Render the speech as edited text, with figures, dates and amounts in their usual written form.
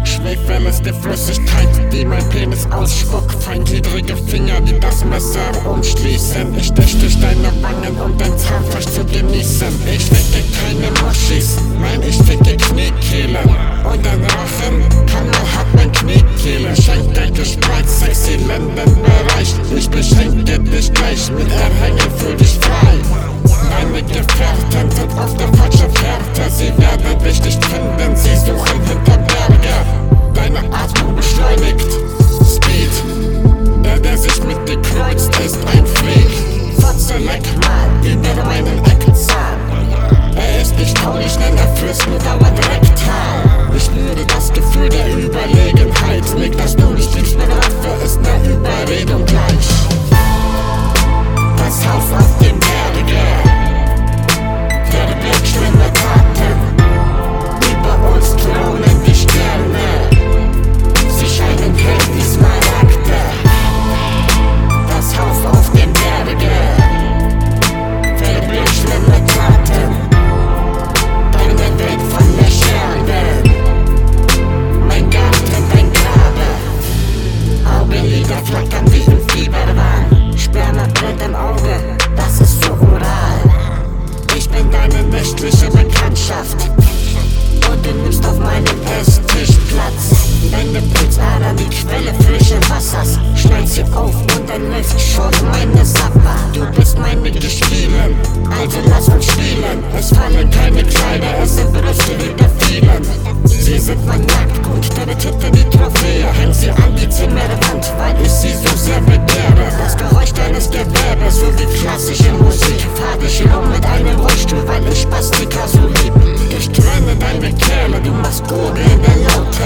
Schwefel ist die Flüssigkeit, die mein Penis ausspuckt. Feingliedrige Finger, die das Messer umschließen. Ich stech durch deine Wangen, um dein Zahnfleisch zu genießen. Ich ficke keine Moschis, nein, ich ficke Kniekehle. Und dein Rachen kann nur hart mein Kniekehle. Schenk dein Gespreit, sexy Lendenbereich. Ich beschenke dich gleich mit Erhängen für dich frei. Deine Gefährten sind auf der falschen Fährte. Sie werden dich nicht finden, sie suchen hinter Berge. Deine Atmung beschleunigt, Speed. Der sich mit dir kreuzt, ist ein Freak. Fotze, leck mal über meinen Eckzahn. Er ist nicht traurig, nein, er frisst nur dauernd rektal. Ich spüre das Gefühl der Überlegenheit. Leg das du nicht liebst mit Waffe, ist ne Überredung gleich. Das Haus auf dem Berge verbirgt schlimme Taten. Über uns thronen die Sterne. Sie scheinen hell wie Smaragde. Das Haus auf dem Berge verbirgt schlimme Taten. Eine Welt von der Scherben. Mein Garten, mein Grabe. Augenlider flackern wie im Fieberwahn. Sperma brennt im Auge, das ist so oral. Ich bin deine nächtliche Bekanntschaft. Und du nimmst auf meinem Esstisch Platz. Deine Pulsader, die Quelle frischen Wassers. Schneid sie auf und entlässt schon meine Sapper. Du bist mein Mitgespielen, also lass uns spielen. Es fallen keine Kleider, es sind Brüste hinter vielen. Sie sind mein Jagdgrund, deine Titte die Trophäe. Häng sie an die Zimmerwand, weil ich sie so sehr begehre. Das Geräusch deines Gewerbes, so wie klassische Musik. Fahr dich rum mit einem Rollstuhl, weil ich Spastika so lieb. Ich trenne deine Kerle, du machst Gurgeln in der Laute.